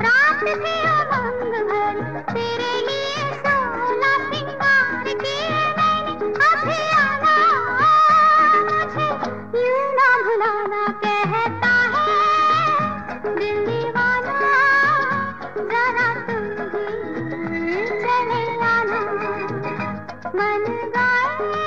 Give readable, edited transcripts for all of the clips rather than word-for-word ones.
रात थी उमंग भरी, तेरे लिए 16 सिंगार किए मैंने। अभी आना मुझे यूं ना भुलाना, कहता है दिल दीवाना, जरा तुम भी चले आना। मन गाए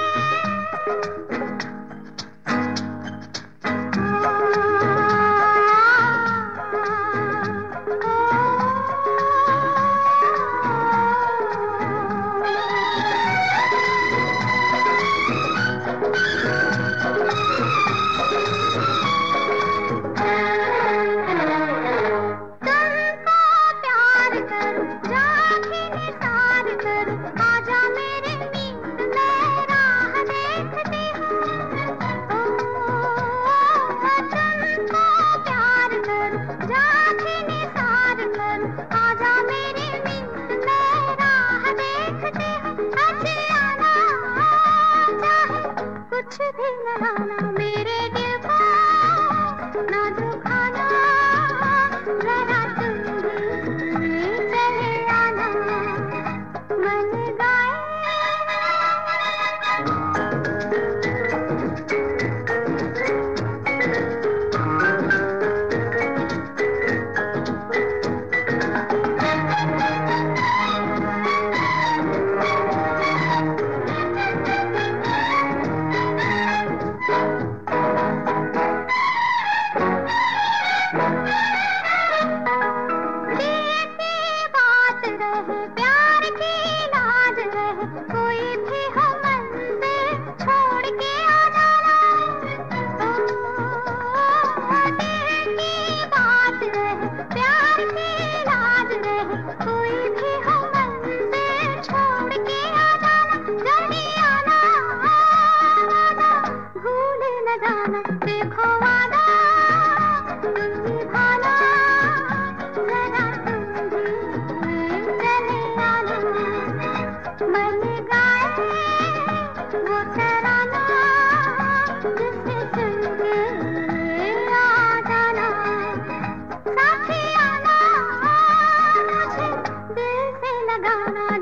मेरे दिल को ना दुखाना, जरा तुम भी चले आना। मन गाए देखो वादा तुम निभाना, जरा तुम भी चले आना। मन गाए वो तराना, जिसे सुन के आ जाना। साथी आना मुझे दिल से लगाना,